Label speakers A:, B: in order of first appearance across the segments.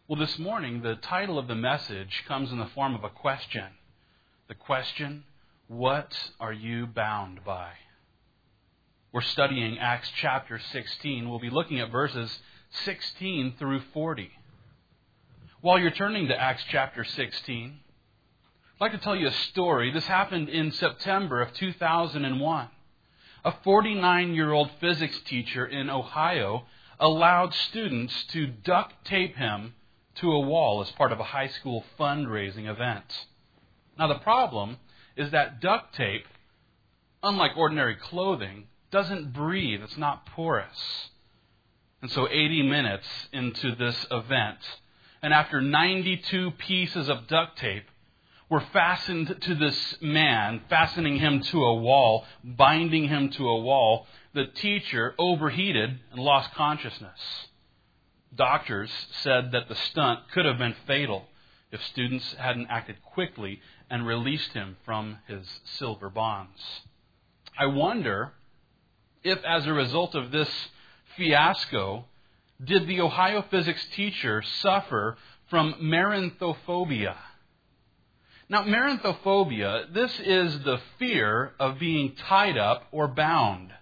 A: Well, this morning, the title of the message comes in the form of a question. The question, what are you bound by? We're studying Acts chapter 16. We'll be looking at verses 16 through 40. While you're turning to Acts chapter 16, I'd like to tell you a story. This happened in September of 2001. A 49-year-old physics teacher in Ohio allowed students to duct tape him to a wall as part of a high school fundraising event. Now the problem is that duct tape, unlike ordinary clothing, doesn't breathe. It's not porous. And so 80 minutes into this event, and after 92 pieces of duct tape were fastened to this man, fastening him to a wall, binding him to a wall, the teacher overheated and lost consciousness. Doctors said that the stunt could have been fatal if students hadn't acted quickly and released him from his silver bonds. I wonder if, as a result of this fiasco, did the Ohio physics teacher suffer from maranthophobia? Now, maranthophobia, this is the fear of being tied up or bound.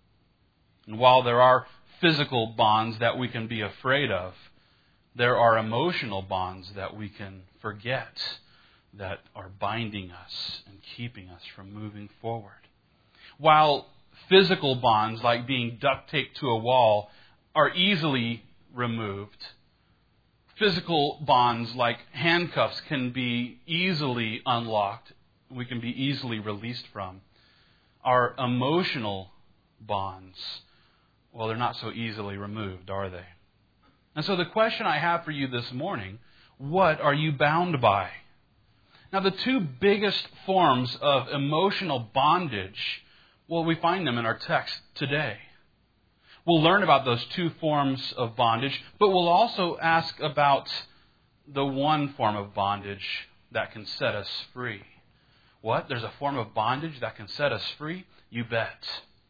A: And while there are physical bonds that we can be afraid of, there are emotional bonds that we can forget that are binding us and keeping us from moving forward. While physical bonds, like being duct taped to a wall, are easily removed, physical bonds like handcuffs can be easily unlocked. We can be easily released from. Our emotional bonds, well, they're not so easily removed, are they? And so the question I have for you this morning, what are you bound by? Now, the two biggest forms of emotional bondage, well, we find them in our text today. We'll learn about those two forms of bondage, but we'll also ask about the one form of bondage that can set us free. What? There's a form of bondage that can set us free? You bet.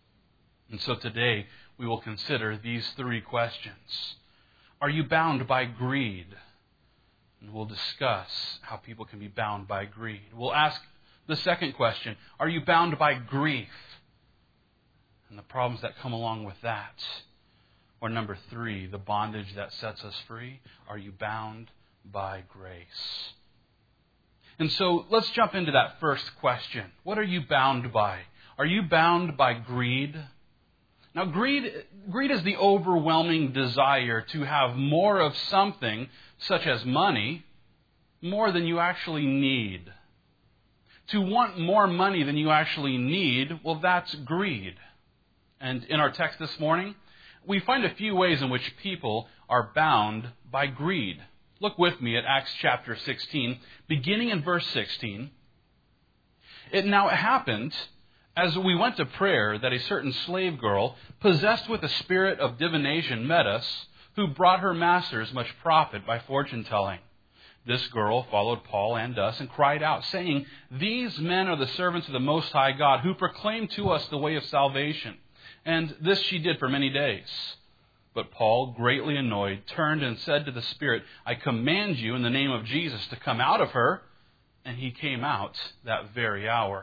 A: And so today we will consider these three questions. Are you bound by greed? And we'll discuss how people can be bound by greed. We'll ask the second question. Are you bound by grief? And the problems that come along with that. Or number three, the bondage that sets us free. Are you bound by grace? And so let's jump into that first question. What are you bound by? Are you bound by greed? Now, greed is the overwhelming desire to have more of something, such as money, more than you actually need. To want more money than you actually need, well, that's greed. And in our text this morning, we find a few ways in which people are bound by greed. Look with me at Acts chapter 16, beginning in verse 16. It now happened, as we went to prayer, that a certain slave girl, possessed with a spirit of divination, met us, who brought her masters much profit by fortune-telling. This girl followed Paul and us and cried out, saying, "These men are the servants of the Most High God, who proclaim to us the way of salvation." And this she did for many days. But Paul, greatly annoyed, turned and said to the spirit, "I command you in the name of Jesus to come out of her." And he came out that very hour.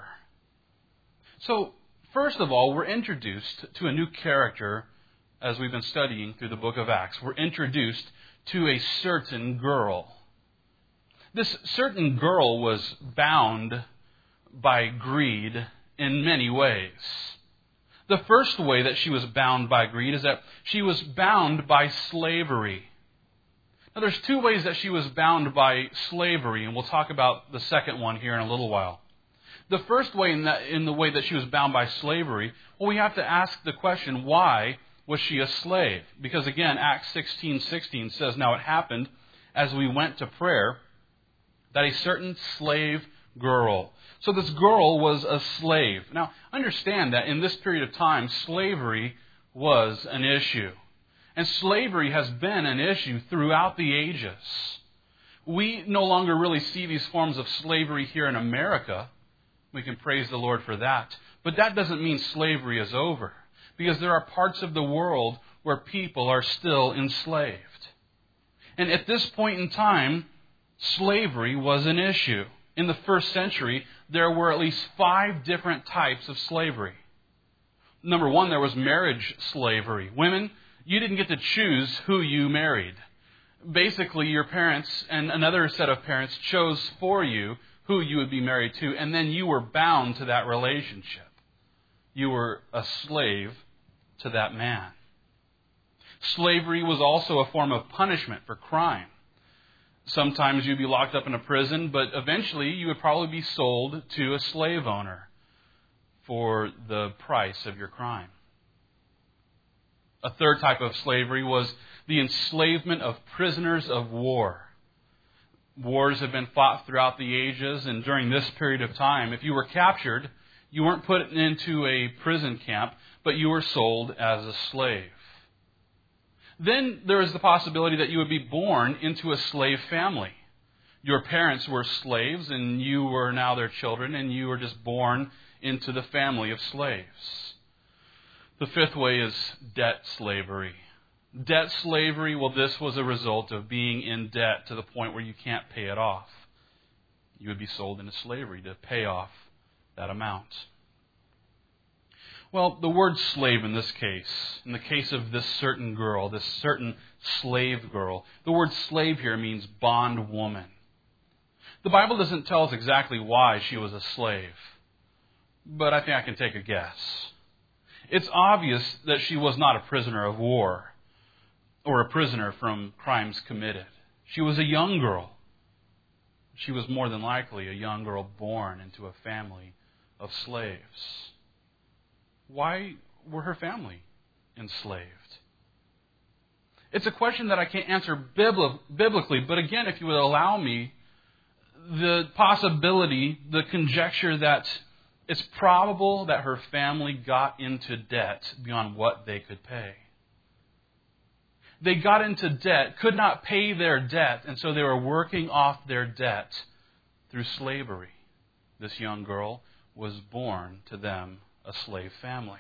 A: So, first of all, we're introduced to a new character as we've been studying through the book of Acts. We're introduced to a certain girl. This certain girl was bound by greed in many ways. The first way that she was bound by greed is that she was bound by slavery. Now, there's two ways that she was bound by slavery, and we'll talk about the second one here in a little while. The first way, in the way that she was bound by slavery, well, we have to ask the question, why was she a slave? Because again, Acts 16:16 says, "Now it happened, as we went to prayer, that a certain slave girl." So this girl was a slave. Now, understand that in this period of time, slavery was an issue. And slavery has been an issue throughout the ages. We no longer really see these forms of slavery here in America. We can praise the Lord for that. But that doesn't mean slavery is over, because there are parts of the world where people are still enslaved. And at this point in time, slavery was an issue. In the first century, there were at least 5 different types of slavery. Number 1, there was marriage slavery. Women, you didn't get to choose who you married. Basically, your parents and another set of parents chose for you who you would be married to, and then you were bound to that relationship. You were a slave to that man. Slavery was also a form of punishment for crime. Sometimes you'd be locked up in a prison, but eventually you would probably be sold to a slave owner for the price of your crime. A third type of slavery was the enslavement of prisoners of war. Wars have been fought throughout the ages, and during this period of time, if you were captured, you weren't put into a prison camp, but you were sold as a slave. Then there is the possibility that you would be born into a slave family. Your parents were slaves, and you were now their children, and you were just born into the family of slaves. The fifth way is debt slavery. Debt slavery, well, this was a result of being in debt to the point where you can't pay it off. You would be sold into slavery to pay off that amount. Well, the word slave in this case, in the case of this certain girl, this certain slave girl, the word slave here means bondwoman. The Bible doesn't tell us exactly why she was a slave, but I think I can take a guess. It's obvious that she was not a prisoner of war or a prisoner from crimes committed. She was a young girl. She was more than likely a young girl born into a family of slaves. Why were her family enslaved? It's a question that I can't answer biblically, but again, if you would allow me, the possibility, the conjecture that it's probable that her family got into debt beyond what they could pay. They got into debt, could not pay their debt, and so they were working off their debt through slavery. This young girl was born to them a slave family.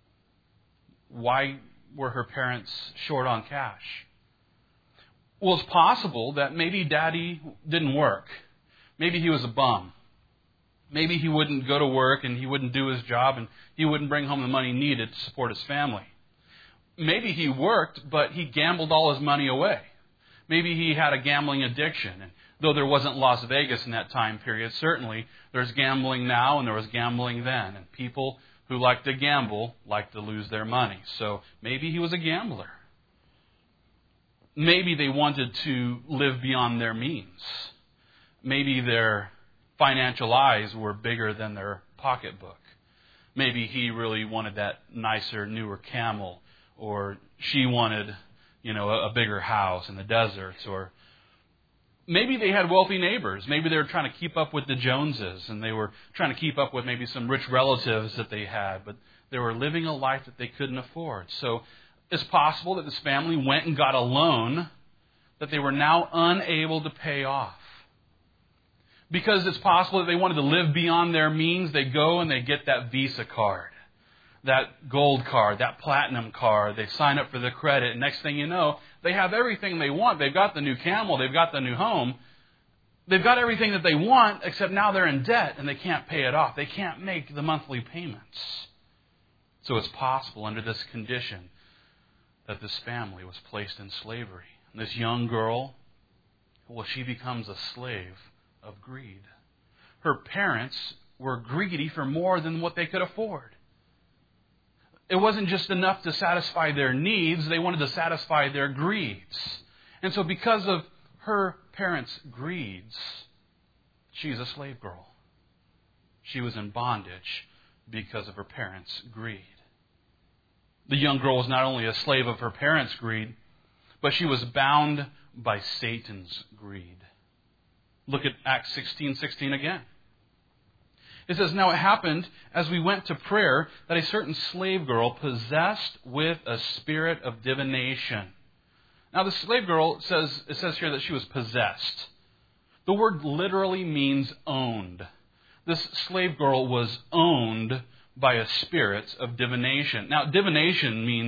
A: Why were her parents short on cash? Well, it's possible that maybe Daddy didn't work. Maybe he was a bum. Maybe he wouldn't go to work and he wouldn't do his job and he wouldn't bring home the money needed to support his family. Maybe he worked, but he gambled all his money away. Maybe he had a gambling addiction. And though there wasn't Las Vegas in that time period, certainly there's gambling now and there was gambling then. And people who like to gamble like to lose their money. So maybe he was a gambler. Maybe they wanted to live beyond their means. Maybe their financial eyes were bigger than their pocketbook. Maybe he really wanted that nicer, newer camel, or she wanted, a bigger house in the deserts, or maybe they had wealthy neighbors. Maybe they were trying to keep up with the Joneses, and they were trying to keep up with maybe some rich relatives that they had, but they were living a life that they couldn't afford. So it's possible that this family went and got a loan that they were now unable to pay off. Because it's possible that they wanted to live beyond their means, they go and they get that Visa card, that gold card, that platinum card. They sign up for the credit, and next thing you know, they have everything they want. They've got the new camel, they've got the new home. They've got everything that they want, except now they're in debt and they can't pay it off. They can't make the monthly payments. So it's possible under this condition that this family was placed in slavery. And this young girl, well, she becomes a slave of greed. Her parents were greedy for more than what they could afford. It wasn't just enough to satisfy their needs, they wanted to satisfy their greeds. And so because of her parents' greeds, she's a slave girl. She was in bondage because of her parents' greed. The young girl was not only a slave of her parents' greed, but she was bound by Satan's greed. Look at Acts 16:16 again. It says, "Now it happened, as we went to prayer, that a certain slave girl possessed with a spirit of divination." Now the slave girl, it says here that she was possessed. The word literally means owned. This slave girl was owned by a spirit of divination. Now divination means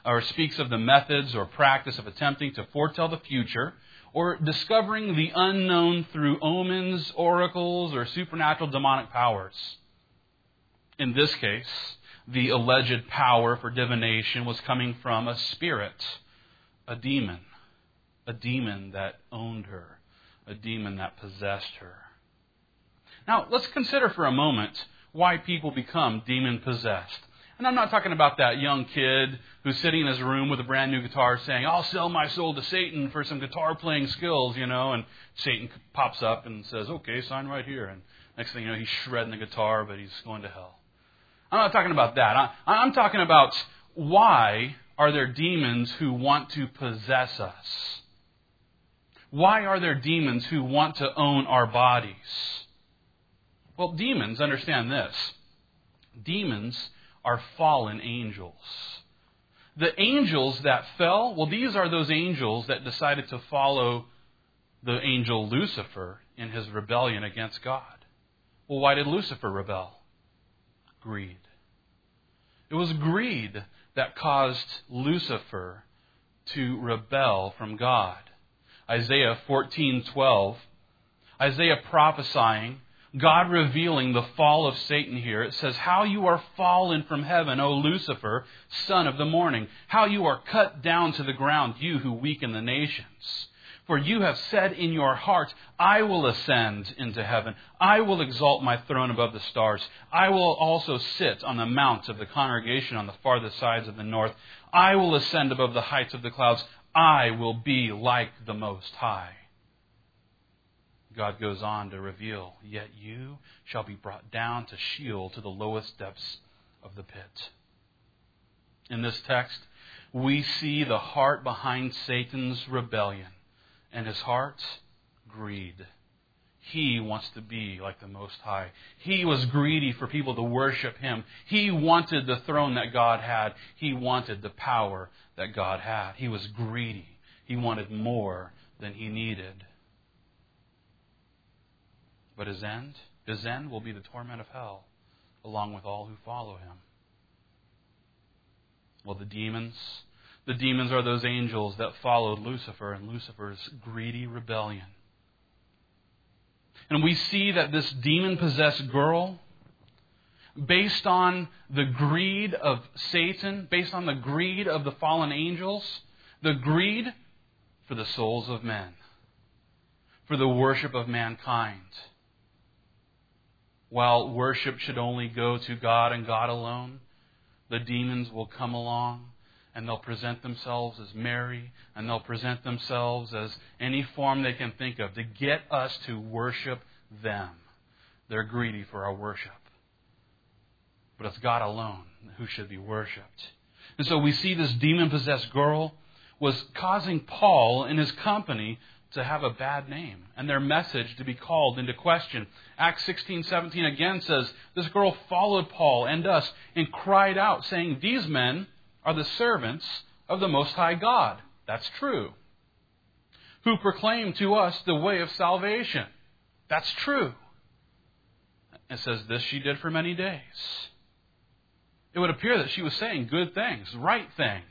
A: or speaks of the methods or practice of attempting to foretell the future, or discovering the unknown through omens, oracles, or supernatural demonic powers. In this case, the alleged power for divination was coming from a spirit, a demon that owned her, a demon that possessed her. Now, let's consider for a moment why people become demon-possessed. And I'm not talking about that young kid who's sitting in his room with a brand new guitar saying, I'll sell my soul to Satan for some guitar playing skills, and Satan pops up and says, okay, sign right here. And next thing you know, he's shredding the guitar, but he's going to hell. I'm not talking about that. I'm talking about why are there demons who want to possess us? Why are there demons who want to own our bodies? Well, demons, understand this. Demons are fallen angels. The angels that fell, well, these are those angels that decided to follow the angel Lucifer in his rebellion against God. Well, why did Lucifer rebel? Greed. It was greed that caused Lucifer to rebel from God. Isaiah 14:12, Isaiah prophesying, God revealing the fall of Satan here. It says, how you are fallen from heaven, O Lucifer, son of the morning. How you are cut down to the ground, you who weaken the nations. For you have said in your heart, I will ascend into heaven. I will exalt my throne above the stars. I will also sit on the mount of the congregation on the farthest sides of the north. I will ascend above the heights of the clouds. I will be like the Most High. God goes on to reveal, yet you shall be brought down to Sheol, to the lowest depths of the pit. In this text, we see the heart behind Satan's rebellion. And his heart, greed. He wants to be like the Most High. He was greedy for people to worship him. He wanted the throne that God had. He wanted the power that God had. He was greedy. He wanted more than he needed. But his end will be the torment of hell, along with all who follow him. Well, the demons are those angels that followed Lucifer and Lucifer's greedy rebellion. And we see that this demon-possessed girl, based on the greed of Satan, based on the greed of the fallen angels, the greed for the souls of men, for the worship of mankind. While worship should only go to God and God alone, the demons will come along and they'll present themselves as Mary, and they'll present themselves as any form they can think of to get us to worship them. They're greedy for our worship. But it's God alone who should be worshipped. And so we see this demon-possessed girl was causing Paul and his company to have a bad name and their message to be called into question. Acts 16:17 again says, this girl followed Paul and us and cried out, saying, these men are the servants of the Most High God. That's true. Who proclaim to us the way of salvation. That's true. It says this she did for many days. It would appear that she was saying good things, right things.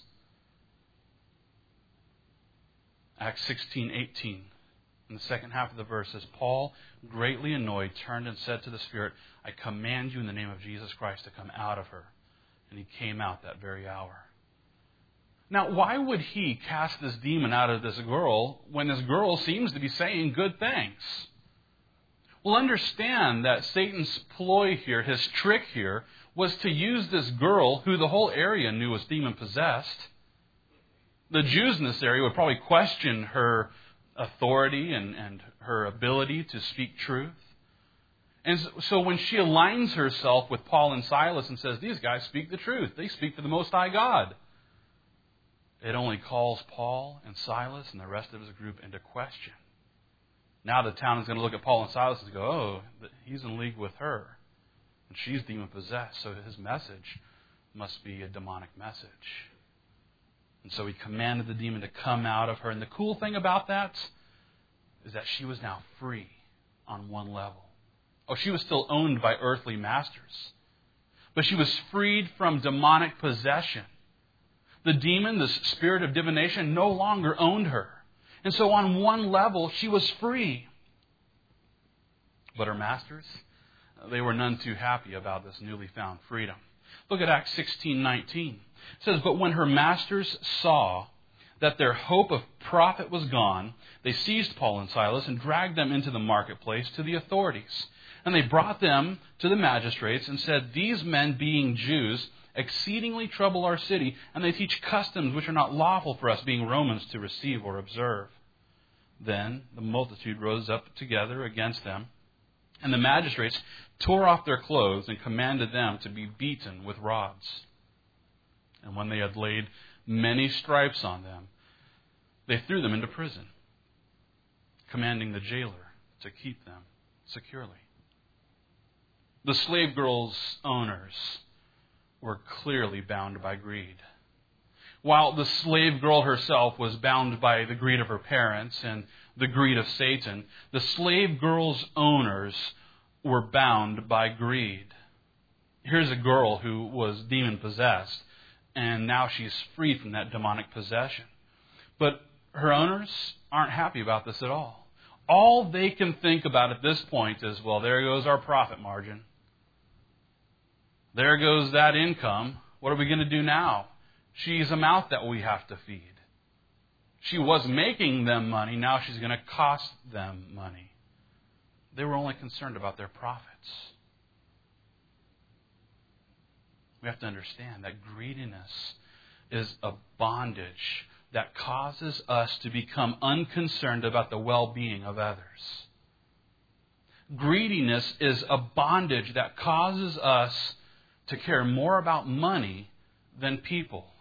A: Acts 16:18, in the second half of the verse, says, Paul, greatly annoyed, turned and said to the Spirit, I command you in the name of Jesus Christ to come out of her. And he came out that very hour. Now, why would he cast this demon out of this girl when this girl seems to be saying good things? Well, understand that Satan's ploy here, his trick here, was to use this girl, who the whole area knew was demon-possessed. The Jews in this area would probably question her authority and her ability to speak truth. And so when she aligns herself with Paul and Silas and says, these guys speak the truth, they speak for the Most High God, it only calls Paul and Silas and the rest of his group into question. Now the town is going to look at Paul and Silas and go, oh, he's in league with her. And she's demon-possessed, so his message must be a demonic message. And so he commanded the demon to come out of her. And the cool thing about that is that she was now free on one level. Oh, she was still owned by earthly masters. But she was freed from demonic possession. The demon, this spirit of divination, no longer owned her. And so on one level, she was free. But her masters, they were none too happy about this newly found freedom. Look at Acts 16:19. It says, "But when her masters saw that their hope of profit was gone, they seized Paul and Silas and dragged them into the marketplace to the authorities. And they brought them to the magistrates and said, 'These men, being Jews, exceedingly trouble our city, and they teach customs which are not lawful for us, being Romans, to receive or observe.' Then the multitude rose up together against them, and the magistrates tore off their clothes and commanded them to be beaten with rods. And when they had laid many stripes on them, they threw them into prison, commanding the jailer to keep them securely." The slave girl's owners were clearly bound by greed. While the slave girl herself was bound by the greed of her parents and the greed of Satan, the slave girl's owners were bound by greed. Here's a girl who was demon-possessed, and now she's freed from that demonic possession. But her owners aren't happy about this at all. All they can think about at this point is, well, there goes our profit margin. There goes that income. What are we going to do now? She's a mouth that we have to feed. She was making them money. Now she's going to cost them money. They were only concerned about their profits. We have to understand that greediness is a bondage that causes us to become unconcerned about the well-being of others. Greediness is a bondage that causes us to care more about money than people.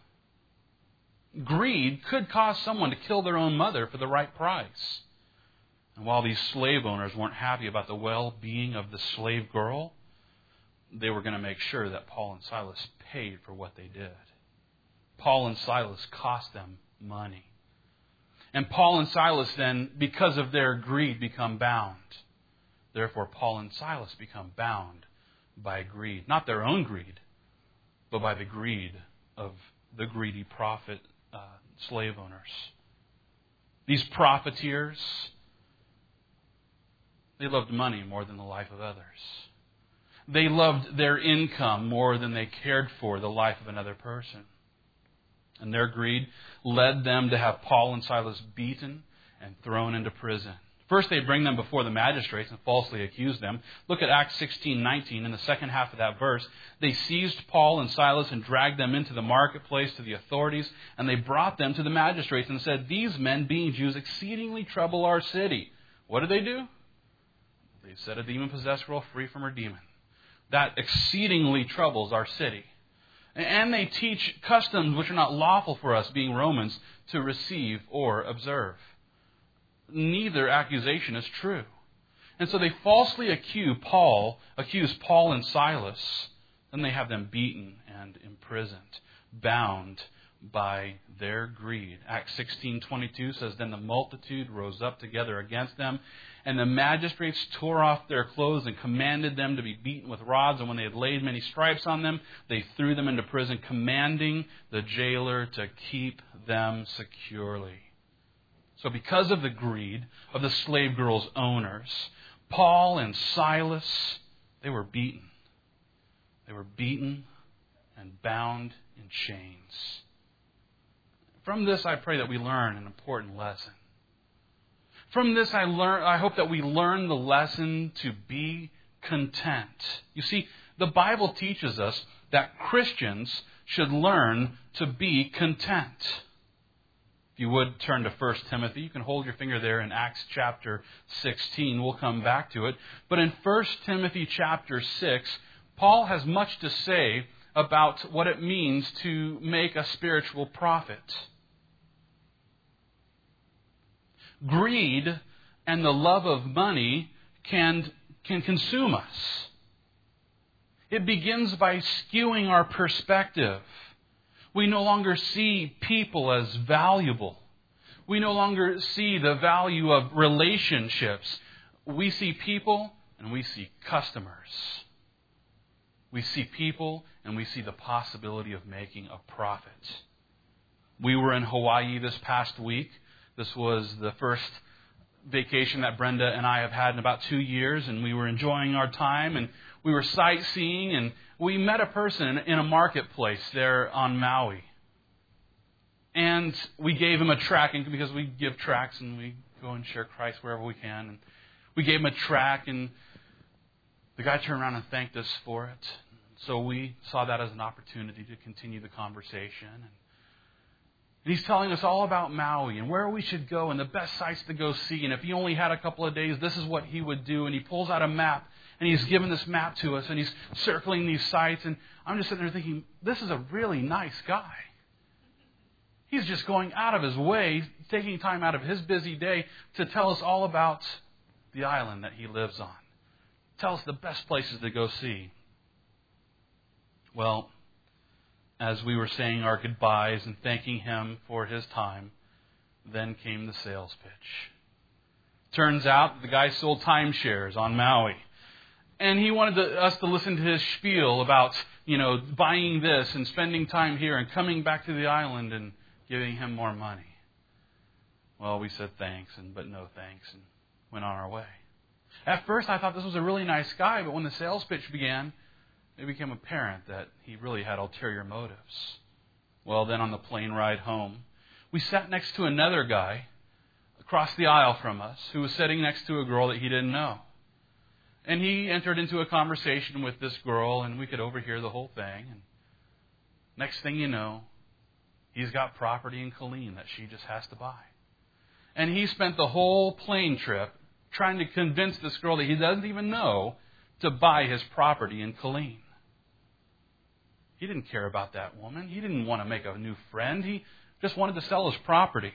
A: Greed could cause someone to kill their own mother for the right price. And while these slave owners weren't happy about the well-being of the slave girl, they were going to make sure that Paul and Silas paid for what they did. Paul and Silas cost them money. And Paul and Silas then, because of their greed, become bound. Therefore, Paul and Silas become bound by greed. Not their own greed, but by the greed of the greedy slave owners. These profiteers, they loved money more than the life of others. They loved their income more than they cared for the life of another person. And their greed led them to have Paul and Silas beaten and thrown into prison. First, they bring them before the magistrates and falsely accuse them. Look at Acts 16:19. In the second half of that verse, they seized Paul and Silas and dragged them into the marketplace to the authorities, and they brought them to the magistrates and said, "These men, being Jews, exceedingly trouble our city." What did they do? They set a demon-possessed girl free from her demon. That exceedingly troubles our city. And they teach customs which are not lawful for us, being Romans, to receive or observe. Neither accusation is true. And so they falsely accuse Paul and Silas. Then they have them beaten and imprisoned, bound by their greed. Acts 16:22 says, "Then the multitude rose up together against them, and the magistrates tore off their clothes and commanded them to be beaten with rods. And when they had laid many stripes on them, they threw them into prison, commanding the jailer to keep them securely." So because of the greed of the slave girl's owners, Paul and Silas, they were beaten. They were beaten and bound in chains. From this, I pray that we learn an important lesson. From this, I hope that we learn the lesson to be content. You see, the Bible teaches us that Christians should learn to be content. If you would turn to 1 Timothy, you can hold your finger there in Acts chapter 16. We'll come back to it. But in 1 Timothy chapter 6, Paul has much to say about what it means to make a spiritual profit. Greed and the love of money can consume us. It begins by skewing our perspective. We no longer see people as valuable. We no longer see the value of relationships. We see people and we see customers. We see people and we see the possibility of making a profit. We were in Hawaii this past week. This was the first vacation that Brenda and I have had in about 2 years, and we were enjoying our time, and we were sightseeing, and we met a person in a marketplace there on Maui. And we gave him a tract, because we give tracts and we go and share Christ wherever we can. And we gave him a tract, and the guy turned around and thanked us for it. So we saw that as an opportunity to continue the conversation. And he's telling us all about Maui and where we should go and the best sites to go see. And if he only had a couple of days, this is what he would do. And he pulls out a map, and he's given this map to us, and he's circling these sites. And I'm just sitting there thinking, this is a really nice guy. He's just going out of his way, taking time out of his busy day to tell us all about the island that he lives on. Tell us the best places to go see. Well, as we were saying our goodbyes and thanking him for his time, then came the sales pitch. Turns out the guy sold timeshares on Maui. And he wanted us to listen to his spiel about, buying this and spending time here and coming back to the island and giving him more money. Well, we said thanks, but no thanks, and went on our way. At first, I thought this was a really nice guy, but when the sales pitch began, it became apparent that he really had ulterior motives. Well, then on the plane ride home, we sat next to another guy across the aisle from us who was sitting next to a girl that he didn't know. And he entered into a conversation with this girl, and we could overhear the whole thing. And next thing you know, he's got property in Killeen that she just has to buy. And he spent the whole plane trip trying to convince this girl that he doesn't even know to buy his property in Killeen. He didn't care about that woman. He didn't want to make a new friend. He just wanted to sell his property.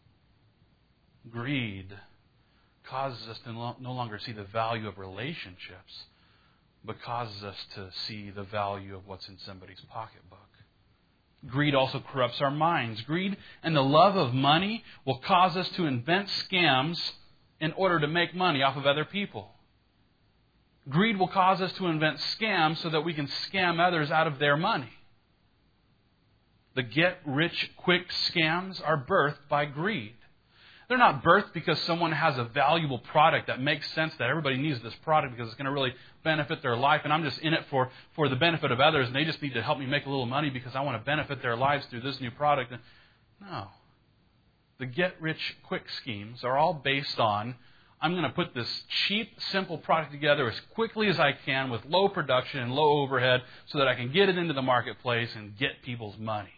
A: Greed causes us to no longer see the value of relationships, but causes us to see the value of what's in somebody's pocketbook. Greed also corrupts our minds. Greed and the love of money will cause us to invent scams in order to make money off of other people. Greed will cause us to invent scams so that we can scam others out of their money. The get-rich-quick scams are birthed by greed. They're not birthed because someone has a valuable product that makes sense that everybody needs this product because it's going to really benefit their life, and I'm just in it for the benefit of others, and they just need to help me make a little money because I want to benefit their lives through this new product. No. The get-rich-quick schemes are all based on, I'm going to put this cheap, simple product together as quickly as I can with low production and low overhead so that I can get it into the marketplace and get people's money.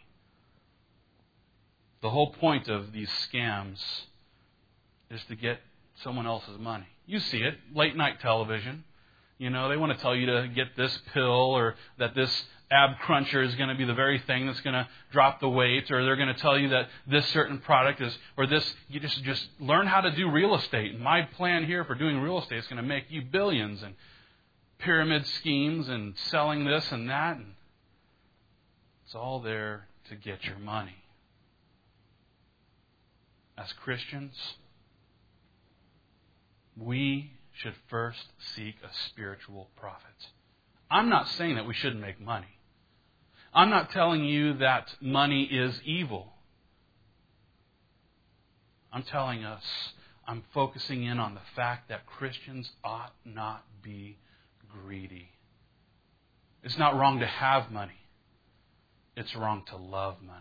A: The whole point of these scams is to get someone else's money. You see it, late night television. They want to tell you to get this pill or that this ab cruncher is going to be the very thing that's going to drop the weight, or they're going to tell you that this certain product is, or this, you just learn how to do real estate. And my plan here for doing real estate is going to make you billions, and pyramid schemes and selling this and that. And it's all there to get your money. As Christians, we should first seek a spiritual profit. I'm not saying that we shouldn't make money. I'm not telling you that money is evil. I'm telling us, I'm focusing in on the fact that Christians ought not be greedy. It's not wrong to have money. It's wrong to love money.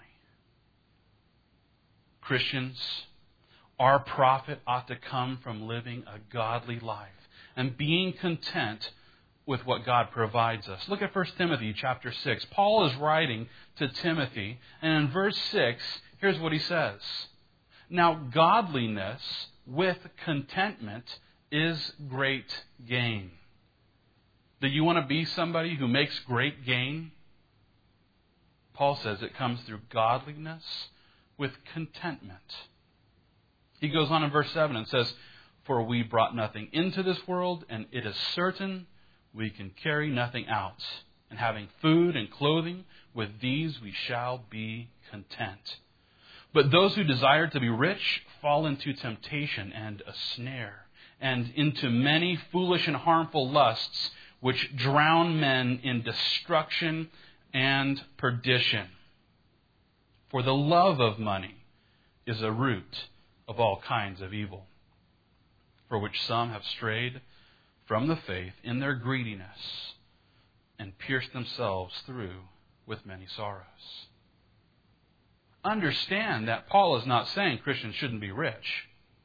A: Christians, our profit ought to come from living a godly life and being content with what God provides us. Look at 1 Timothy chapter 6. Paul is writing to Timothy, and in verse 6, here's what he says. Now, godliness with contentment is great gain. Do you want to be somebody who makes great gain? Paul says it comes through godliness with contentment. He goes on in verse 7 and says, for we brought nothing into this world, and it is certain we can carry nothing out. And having food and clothing, with these we shall be content. But those who desire to be rich fall into temptation and a snare, and into many foolish and harmful lusts, which drown men in destruction and perdition. For the love of money is a root of all kinds of evil, for which some have strayed from the faith in their greediness and pierced themselves through with many sorrows. Understand that Paul is not saying Christians shouldn't be rich.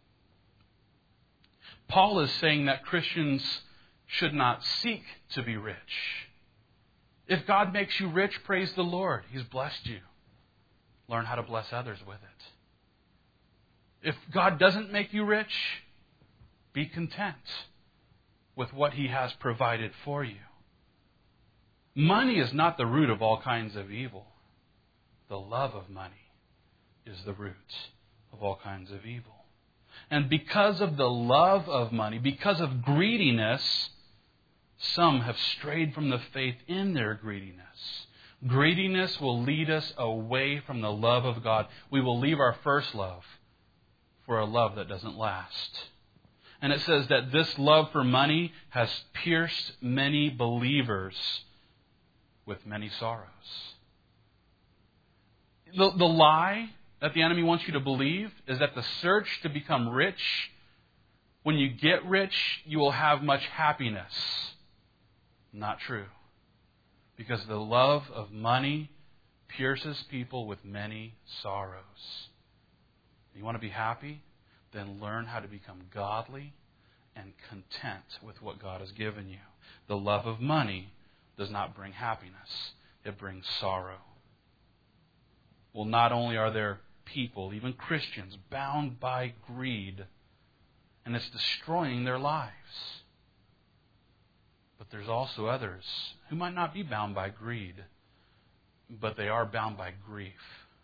A: Paul is saying that Christians should not seek to be rich. If God makes you rich, praise the Lord. He's blessed you. Learn how to bless others with it. If God doesn't make you rich, be content with what He has provided for you. Money is not the root of all kinds of evil. The love of money is the root of all kinds of evil. And because of the love of money, because of greediness, some have strayed from the faith in their greediness. Greediness will lead us away from the love of God. We will leave our first love for a love that doesn't last. And it says that this love for money has pierced many believers with many sorrows. The lie that the enemy wants you to believe is that the search to become rich, when you get rich, you will have much happiness. Not true. Because the love of money pierces people with many sorrows. You want to be happy? Then learn how to become godly and content with what God has given you. The love of money does not bring happiness. It brings sorrow. Well, not only are there people, even Christians, bound by greed, and it's destroying their lives. But there's also others who might not be bound by greed, but they are bound by grief.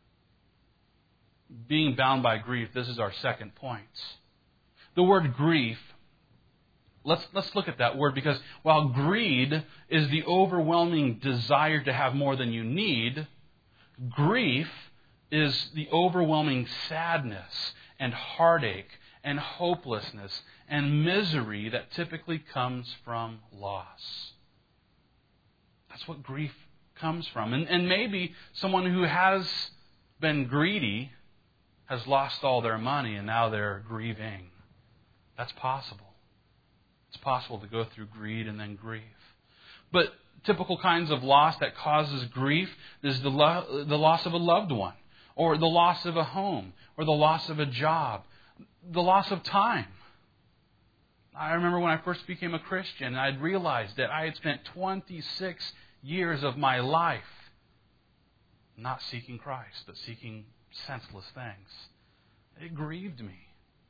A: Being bound by grief, this is our second point. The word grief, let's look at that word, because while greed is the overwhelming desire to have more than you need, grief is the overwhelming sadness and heartache and hopelessness and misery that typically comes from loss. That's what grief comes from. And maybe someone who has been greedy has lost all their money and now they're grieving. That's possible. It's possible to go through greed and then grieve. But typical kinds of loss that causes grief is the loss of a loved one, or the loss of a home, or the loss of a job, the loss of time. I remember when I first became a Christian, I'd realized that I had spent 26 years of my life not seeking Christ, but seeking senseless things. It grieved me.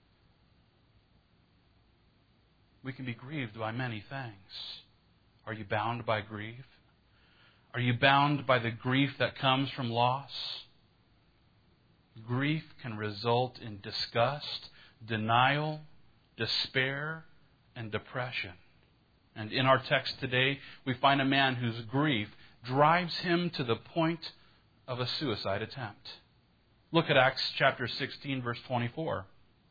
A: We can be grieved by many things. Are you bound by grief? Are you bound by the grief that comes from loss? Grief can result in disgust, denial, despair, and depression. And in our text today, we find a man whose grief drives him to the point of a suicide attempt. Look at Acts chapter 16, verse 24.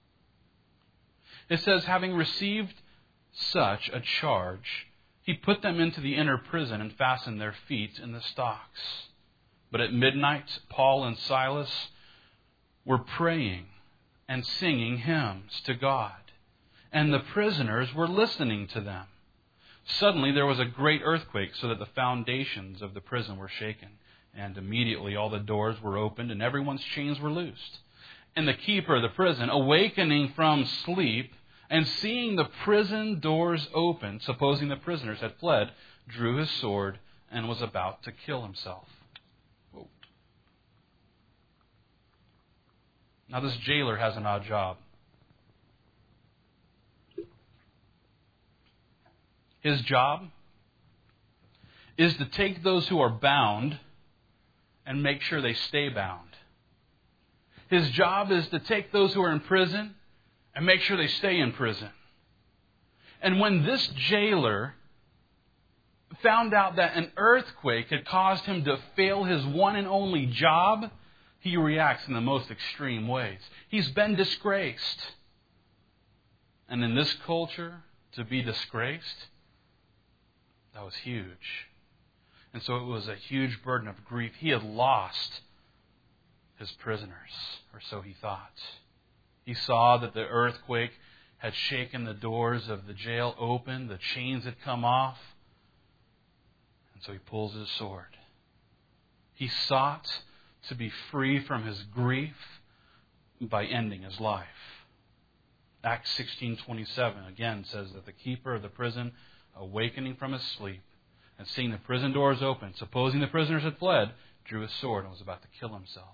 A: It says, having received such a charge, he put them into the inner prison and fastened their feet in the stocks. But at midnight, Paul and Silas were praying and singing hymns to God, and the prisoners were listening to them. Suddenly there was a great earthquake, so that the foundations of the prison were shaken, and immediately all the doors were opened and everyone's chains were loosed. And the keeper of the prison, awakening from sleep and seeing the prison doors open, supposing the prisoners had fled, drew his sword and was about to kill himself. Whoa. Now this jailer has an odd job. His job is to take those who are bound and make sure they stay bound. His job is to take those who are in prison and make sure they stay in prison. And when this jailer found out that an earthquake had caused him to fail his one and only job, he reacts in the most extreme ways. He's been disgraced. And in this culture, to be disgraced, that was huge. And so it was a huge burden of grief. He had lost his prisoners, or so he thought. He saw that the earthquake had shaken the doors of the jail open, the chains had come off, and so he pulls his sword. He sought to be free from his grief by ending his life. Acts 16:27 again says that the keeper of the prison, awakening from his sleep and seeing the prison doors open, supposing the prisoners had fled, drew his sword and was about to kill himself.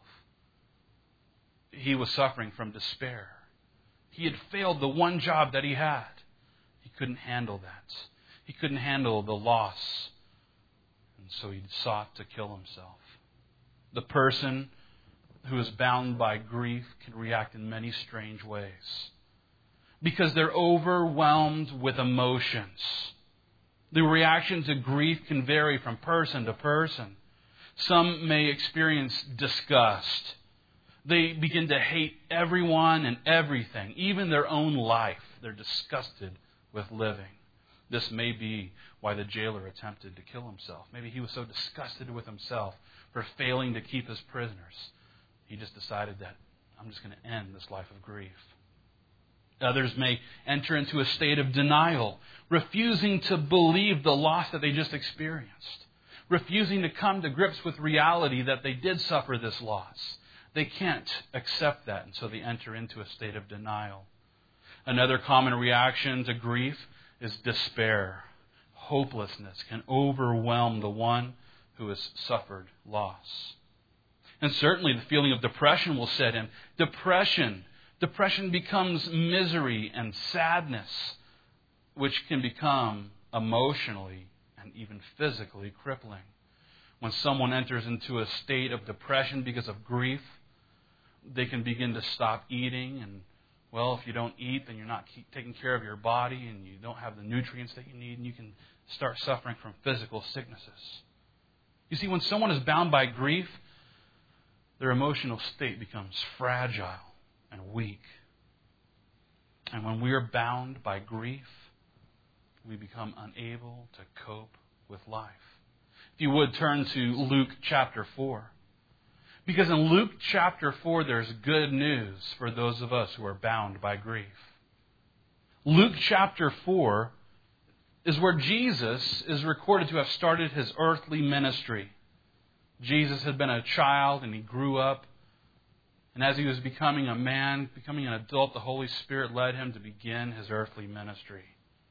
A: He was suffering from despair. He had failed the one job that he had. He couldn't handle that. He couldn't handle the loss. And so he sought to kill himself. The person who is bound by grief can react in many strange ways, because they're overwhelmed with emotions. The reaction to grief can vary from person to person. Some may experience disgust. They begin to hate everyone and everything, even their own life. They're disgusted with living. This may be why the jailer attempted to kill himself. Maybe he was so disgusted with himself for failing to keep his prisoners. He just decided that I'm just going to end this life of grief. Others may enter into a state of denial, refusing to believe the loss that they just experienced, refusing to come to grips with reality that they did suffer this loss. They can't accept that, and so they enter into a state of denial. Another common reaction to grief is despair. Hopelessness can overwhelm the one who has suffered loss. And certainly the feeling of depression will set in. Depression becomes misery and sadness, which can become emotionally and even physically crippling. When someone enters into a state of depression because of grief, they can begin to stop eating. And, well, if you don't eat, then you're not taking care of your body and you don't have the nutrients that you need, and you can start suffering from physical sicknesses. You see, when someone is bound by grief, their emotional state becomes fragile and weak. And when we are bound by grief, we become unable to cope with life. If you would, turn to Luke chapter 4. Because in Luke chapter 4, there's good news for those of us who are bound by grief. Luke chapter 4 is where Jesus is recorded to have started his earthly ministry. Jesus had been a child and he grew up. And as he was becoming a man, becoming an adult, the Holy Spirit led him to begin his earthly ministry.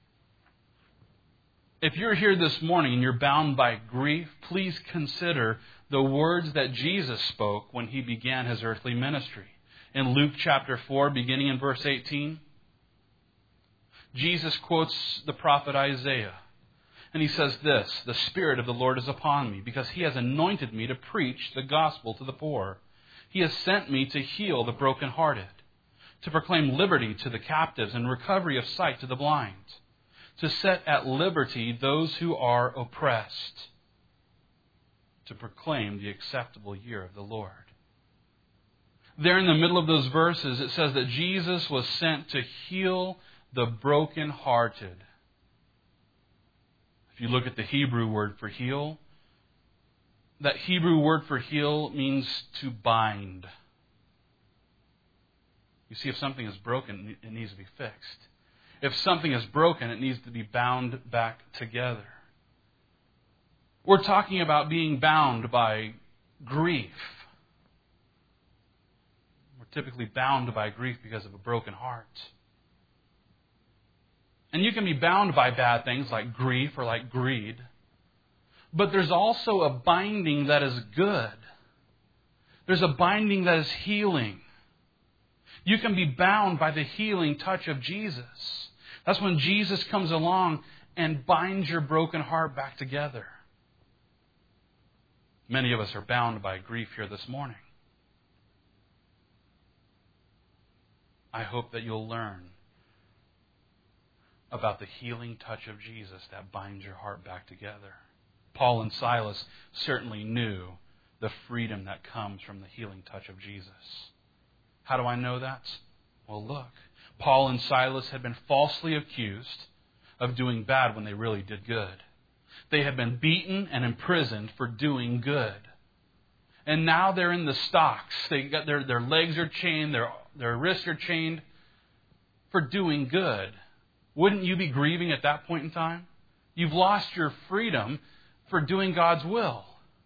A: If you're here this morning and you're bound by grief, please consider the words that Jesus spoke when he began his earthly ministry. In Luke chapter 4, beginning in verse 18, Jesus quotes the prophet Isaiah. And he says this, "The Spirit of the Lord is upon me, because he has anointed me to preach the gospel to the poor. He has sent me to heal the brokenhearted, to proclaim liberty to the captives and recovery of sight to the blind, to set at liberty those who are oppressed, to proclaim the acceptable year of the Lord." There in the middle of those verses, it says that Jesus was sent to heal the brokenhearted. If you look at the Hebrew word for heal, that Hebrew word for heal means to bind. You see, if something is broken, it needs to be fixed. If something is broken, it needs to be bound back together. We're talking about being bound by grief. We're typically bound by grief because of a broken heart. And you can be bound by bad things like grief or like greed. But there's also a binding that is good. There's a binding that is healing. You can be bound by the healing touch of Jesus. That's when Jesus comes along and binds your broken heart back together. Many of us are bound by grief here this morning. I hope that you'll learn about the healing touch of Jesus that binds your heart back together. Paul and Silas certainly knew the freedom that comes from the healing touch of Jesus. How do I know that? Well, look. Paul and Silas had been falsely accused of doing bad when they really did good. They had been beaten and imprisoned for doing good. And now they're in the stocks. They got their legs are chained, their wrists are chained for doing good. Wouldn't you be grieving at that point in time? You've lost your freedom for doing God's will.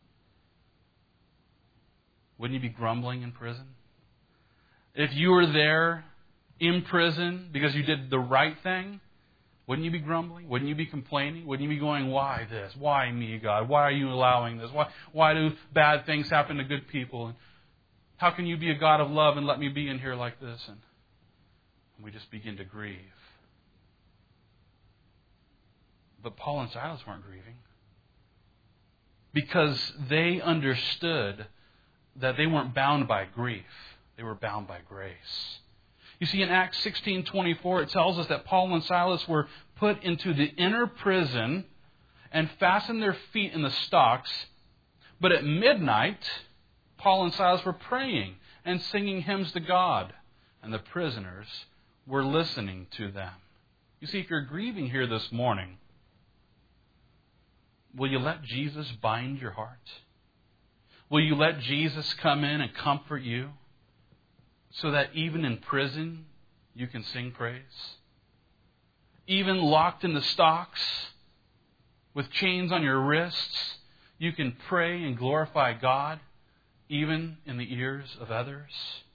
A: Wouldn't you be grumbling in prison? If you were there in prison because you did the right thing, wouldn't you be grumbling? Wouldn't you be complaining? Wouldn't you be going, why this? Why me, God? Why are you allowing this? Why do bad things happen to good people? And how can you be a God of love and let me be in here like this? And we just begin to grieve. But Paul and Silas weren't grieving, because they understood that they weren't bound by grief. They were bound by grace. You see, in Acts 16:24, it tells us that Paul and Silas were put into the inner prison and fastened their feet in the stocks. But at midnight, Paul and Silas were praying and singing hymns to God, and the prisoners were listening to them. You see, if you're grieving here this morning, will you let Jesus bind your heart? Will you let Jesus come in and comfort you so that even in prison you can sing praise? Even locked in the stocks with chains on your wrists, you can pray and glorify God even in the ears of others?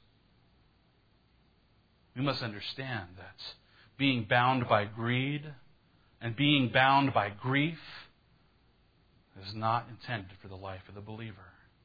A: We must understand that being bound by greed and being bound by grief is not intended for the life of the believer.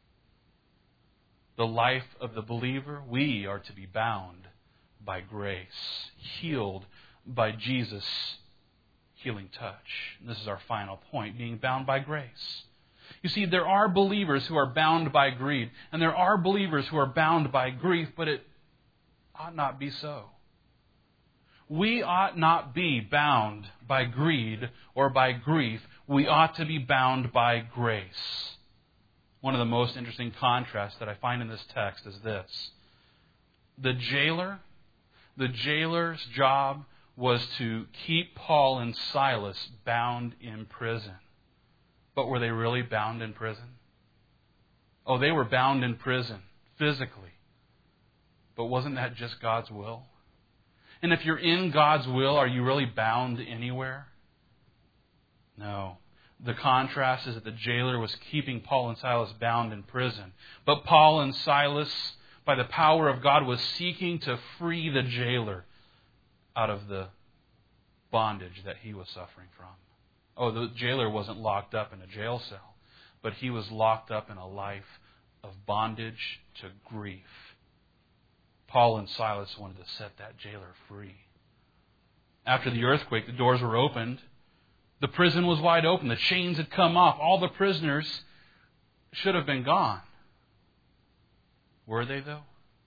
A: The life of the believer, we are to be bound by grace, healed by Jesus' healing touch. And this is our final point, being bound by grace. You see, there are believers who are bound by greed, and there are believers who are bound by grief, but it ought not be so. We ought not be bound by greed or by grief. We ought to be bound by grace. One of the most interesting contrasts that I find in this text is this. The jailer's job was to keep Paul and Silas bound in prison. But were they really bound in prison? Oh, they were bound in prison, physically. But wasn't that just God's will? And if you're in God's will, are you really bound anywhere? No. The contrast is that the jailer was keeping Paul and Silas bound in prison. But Paul and Silas, by the power of God, was seeking to free the jailer out of the bondage that he was suffering from. Oh, the jailer wasn't locked up in a jail cell, but he was locked up in a life of bondage to grief. Paul and Silas wanted to set that jailer free. After the earthquake, the doors were opened. The prison was wide open. The chains had come off. All the prisoners should have been gone. Were they, though?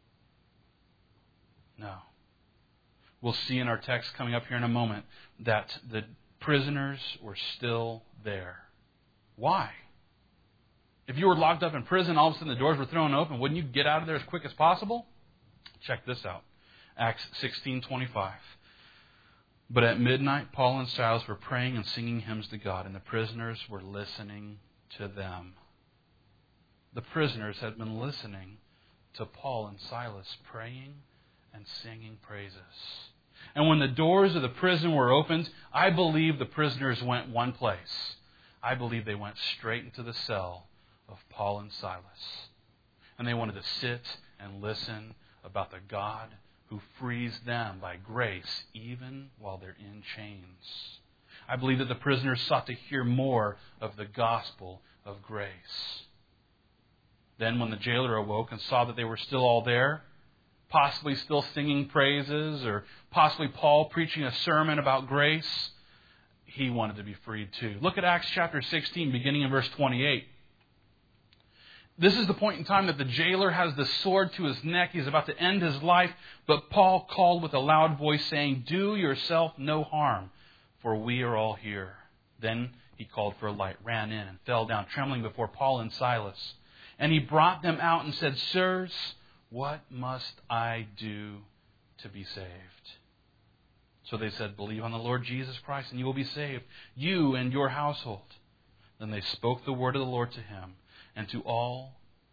A: No. We'll see in our text coming up here in a moment that the prisoners were still there. Why? If you were locked up in prison, all of a sudden the doors were thrown open, wouldn't you get out of there as quick as possible? Check this out. Acts 16:25. But at midnight, Paul and Silas were praying and singing hymns to God, and the prisoners were listening to them. The prisoners had been listening to Paul and Silas praying and singing praises. And when the doors of the prison were opened, I believe the prisoners went one place. I believe they went straight into the cell of Paul and Silas. And they wanted to sit and listen about the God who frees them by grace even while they're in chains. I believe that the prisoners sought to hear more of the gospel of grace. Then when the jailer awoke and saw that they were still all there, possibly still singing praises, or possibly Paul preaching a sermon about grace, he wanted to be freed too. Look at Acts chapter 16, beginning in verse 28. This is the point in time that the jailer has the sword to his neck. He's about to end his life. But Paul called with a loud voice, saying, "Do yourself no harm, for we are all here." Then he called for a light, ran in, and fell down, trembling before Paul and Silas. And he brought them out and said, "Sirs, what must I do to be saved?" So they said, "Believe on the Lord Jesus Christ, and you will be saved, you and your household." Then they spoke the word of the Lord to him and to all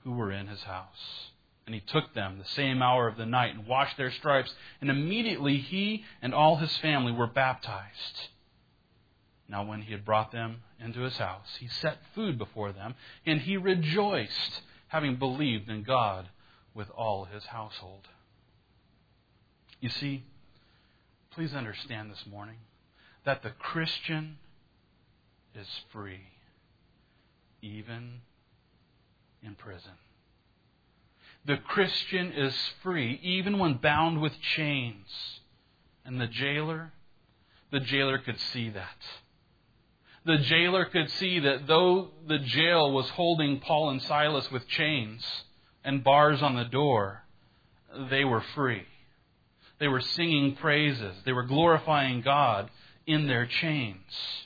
A: who were in his house. And he took them the same hour of the night and washed their stripes. And immediately he and all his family were baptized. Now when he had brought them into his house, he set food before them, and he rejoiced, having believed in God with all his household. You see, please understand this morning that the Christian is free, even in prison. The Christian is free, even when bound with chains. And the jailer could see that. The jailer could see that though the jail was holding Paul and Silas with chains and bars on the door, they were free. They were singing praises. They were glorifying God in their chains.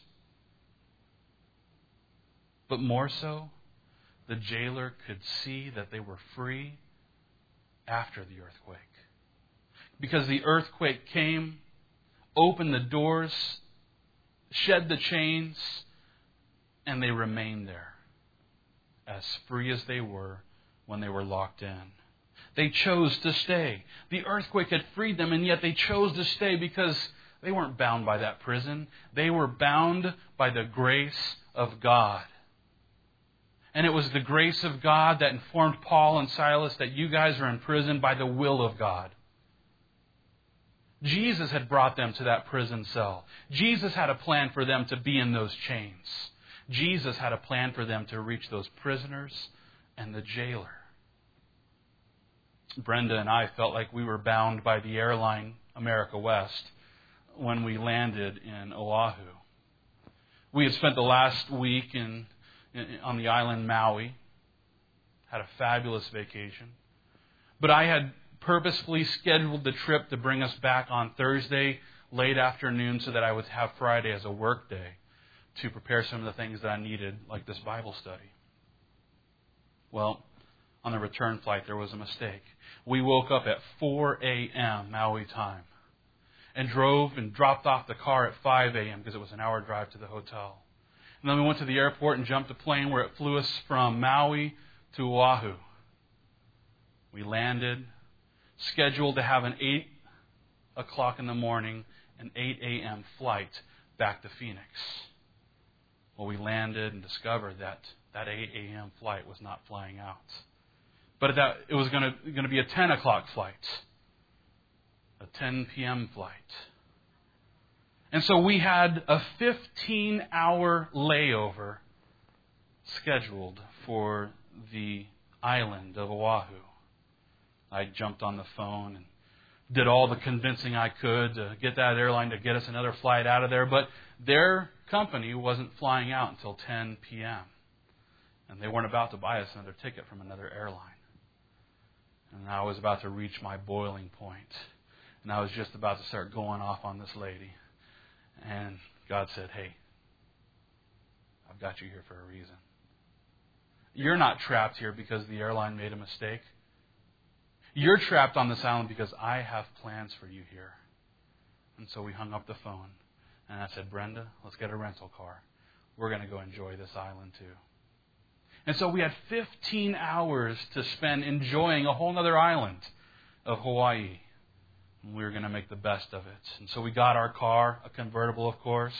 A: But more so, the jailer could see that they were free after the earthquake. Because the earthquake came, opened the doors, shed the chains, and they remained there, as free as they were when they were locked in. They chose to stay. The earthquake had freed them, and yet they chose to stay because they weren't bound by that prison. They were bound by the grace of God. And it was the grace of God that informed Paul and Silas that you guys are in prison by the will of God. Jesus had brought them to that prison cell. Jesus had a plan for them to be in those chains. Jesus had a plan for them to reach those prisoners and the jailer. Brenda and I felt like we were bound by the airline America West when we landed in Oahu. We had spent the last week on the island Maui, had a fabulous vacation. But I had purposefully scheduled the trip to bring us back on Thursday late afternoon so that I would have Friday as a work day to prepare some of the things that I needed, like this Bible study. Well, on the return flight, there was a mistake. We woke up at 4 a.m. Maui time and drove and dropped off the car at 5 a.m. because it was an hour drive to the hotel. And then we went to the airport and jumped a plane where it flew us from Maui to Oahu. We landed, scheduled to have an 8 o'clock in the morning, an 8 a.m. flight back to Phoenix. Well, we landed and discovered that 8 a.m. flight was not flying out. But it was going to be a 10 o'clock flight, a 10 p.m. flight. And so we had a 15-hour layover scheduled for the island of Oahu. I jumped on the phone and did all the convincing I could to get that airline to get us another flight out of there. But their company wasn't flying out until 10 p.m. And they weren't about to buy us another ticket from another airline. And I was about to reach my boiling point. And I was just about to start going off on this lady. And God said, hey, I've got you here for a reason. You're not trapped here because the airline made a mistake. You're trapped on this island because I have plans for you here. And so we hung up the phone. And I said, Brenda, let's get a rental car. We're going to go enjoy this island too. And so we had 15 hours to spend enjoying a whole other island of Hawaii. And we were going to make the best of it. And so we got our car, a convertible, of course.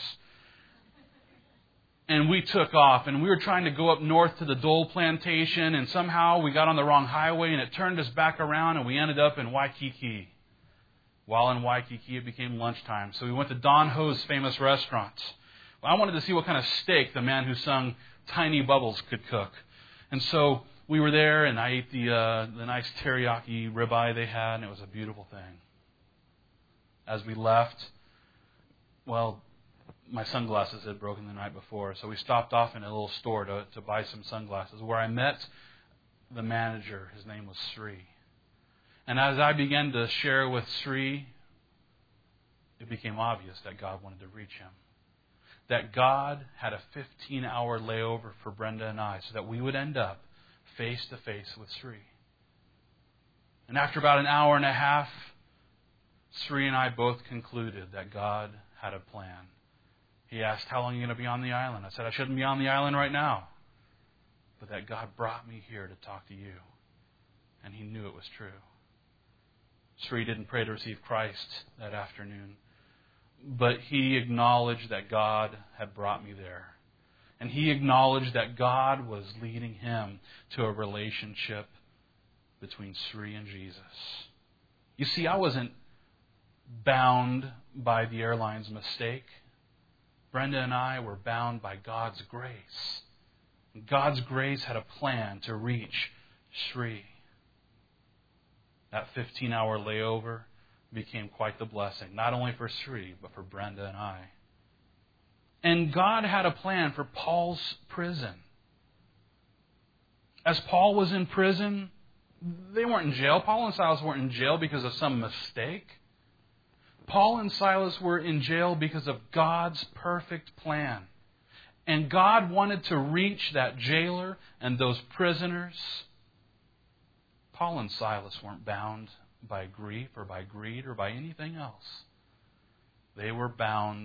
A: And we took off. And we were trying to go up north to the Dole Plantation. And somehow we got on the wrong highway. And it turned us back around. And we ended up in Waikiki. While in Waikiki, it became lunchtime. So we went to Don Ho's famous restaurant. Well, I wanted to see what kind of steak the man who sung Tiny Bubbles could cook. And so we were there. And I ate the nice teriyaki ribeye they had. And it was a beautiful thing. As we left, well, my sunglasses had broken the night before, so we stopped off in a little store to buy some sunglasses, where I met the manager. His name was Sri. And as I began to share with Sri, it became obvious that God wanted to reach him. That God had a 15-hour layover for Brenda and I so that we would end up face to face with Sri. And after about an hour and a half, Sri and I both concluded that God had a plan. He asked, how long are you going to be on the island? I said, I shouldn't be on the island right now. but that God brought me here to talk to you. And he knew it was true. Sri didn't pray to receive Christ that afternoon, but he acknowledged that God had brought me there. And he acknowledged that God was leading him to a relationship between Sri and Jesus. You see, I wasn't bound by the airline's mistake. Brenda and I were bound by God's grace. God's grace had a plan to reach Sri. That 15-hour layover became quite the blessing, not only for Sri, but for Brenda and I. And God had a plan for Paul's prison. As Paul was in prison, they weren't in jail. Paul and Silas weren't in jail because of some mistake. Paul and Silas were in jail because of God's perfect plan. And God wanted to reach that jailer and those prisoners. Paul and Silas weren't bound by grief or by greed or by anything else. They were bound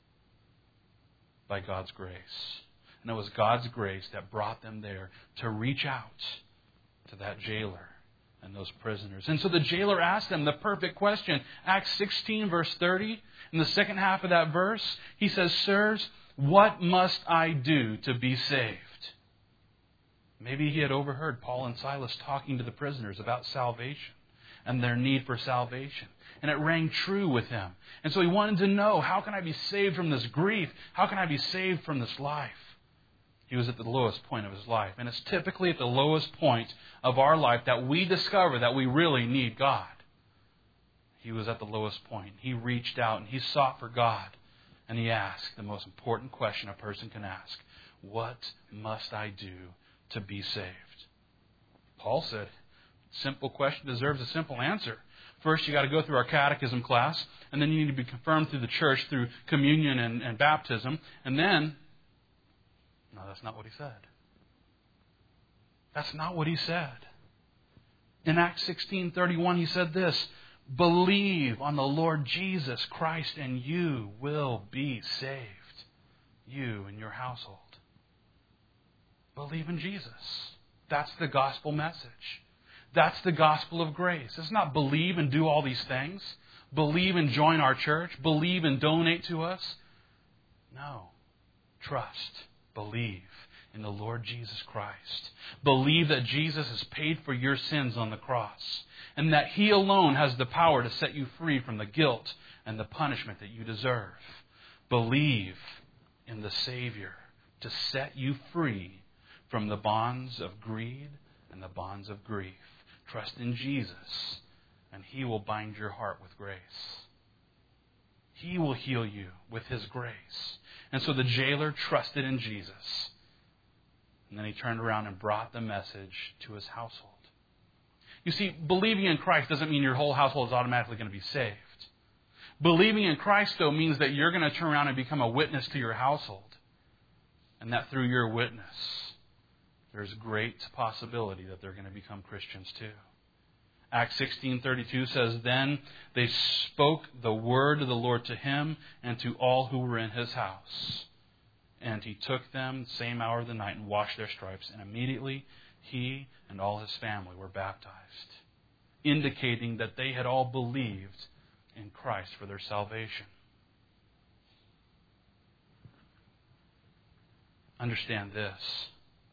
A: by God's grace. And it was God's grace that brought them there to reach out to that jailer and those prisoners. And so the jailer asked them the perfect question. Acts 16, verse 30, in the second half of that verse, he says, "Sirs, what must I do to be saved?" Maybe he had overheard Paul and Silas talking to the prisoners about salvation and their need for salvation. And it rang true with him. And so he wanted to know, how can I be saved from this grief? How can I be saved from this life? He was at the lowest point of his life. And it's typically at the lowest point of our life that we discover that we really need God. He was at the lowest point. He reached out and he sought for God. And he asked the most important question a person can ask. What must I do to be saved? Paul said, simple question deserves a simple answer. First, you got to go through our catechism class, and then you need to be confirmed through the church through communion and baptism. And then, no, that's not what he said. That's not what he said. In Acts 16:31, he said this, "Believe on the Lord Jesus Christ, and you will be saved, you and your household." Believe in Jesus. That's the gospel message. That's the gospel of grace. It's not believe and do all these things. Believe and join our church. Believe and donate to us. No. Trust. Believe in the Lord Jesus Christ. Believe that Jesus has paid for your sins on the cross, and that He alone has the power to set you free from the guilt and the punishment that you deserve. Believe in the Savior to set you free from the bonds of greed and the bonds of grief. Trust in Jesus, and He will bind your heart with grace. He will heal you with His grace. And so the jailer trusted in Jesus. And then he turned around and brought the message to his household. You see, believing in Christ doesn't mean your whole household is automatically going to be saved. Believing in Christ, though, means that you're going to turn around and become a witness to your household. And that through your witness, there's great possibility that they're going to become Christians too. Acts 16:32 says, "Then they spoke the word of the Lord to him and to all who were in his house. And he took them the same hour of the night and washed their stripes. And immediately he and all his family were baptized," indicating that they had all believed in Christ for their salvation. Understand this.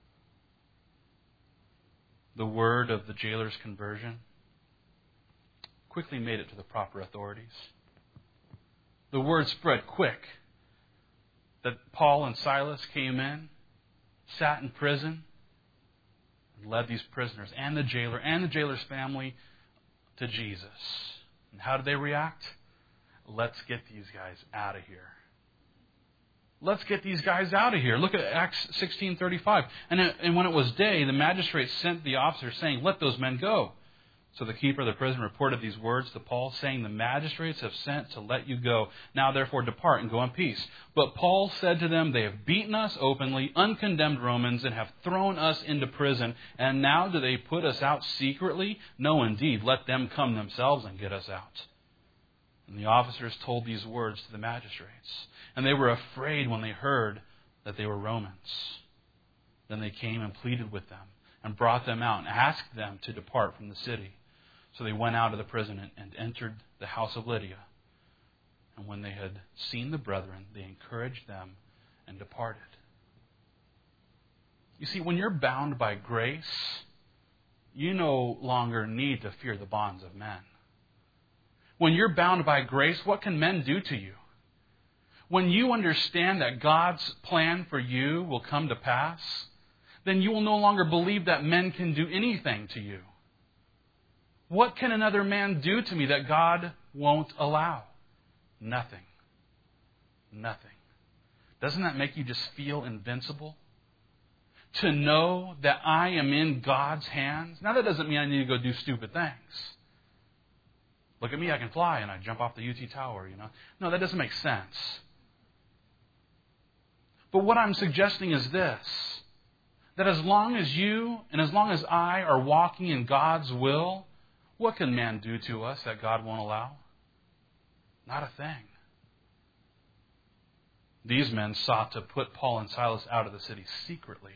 A: The word of the jailer's conversion quickly made it to the proper authorities. The word spread quick that Paul and Silas came in, sat in prison, and led these prisoners and the jailer's family to Jesus. And how did they react? Let's get these guys out of here. Let's get these guys out of here. Look at Acts 16:35. And when it was day, the magistrates sent the officers saying, "Let those men go." So the keeper of the prison reported these words to Paul, saying, "The magistrates have sent to let you go. Now therefore depart and go in peace." But Paul said to them, "They have beaten us openly, uncondemned Romans, and have thrown us into prison. And now do they put us out secretly? No, indeed. Let them come themselves and get us out." And the officers told these words to the magistrates. And they were afraid when they heard that they were Romans. Then they came and pleaded with them and brought them out and asked them to depart from the city. So they went out of the prison and entered the house of Lydia. And when they had seen the brethren, they encouraged them and departed. You see, when you're bound by grace, you no longer need to fear the bonds of men. When you're bound by grace, what can men do to you? When you understand that God's plan for you will come to pass, then you will no longer believe that men can do anything to you. What can another man do to me that God won't allow? Nothing. Nothing. Doesn't that make you just feel invincible? To know that I am in God's hands. Now that doesn't mean I need to go do stupid things. Look at me, I can fly and I jump off the UT Tower, No, that doesn't make sense. But what I'm suggesting is this, that as long as you and as long as I are walking in God's will, what can man do to us that God won't allow? Not a thing. These men sought to put Paul and Silas out of the city secretly.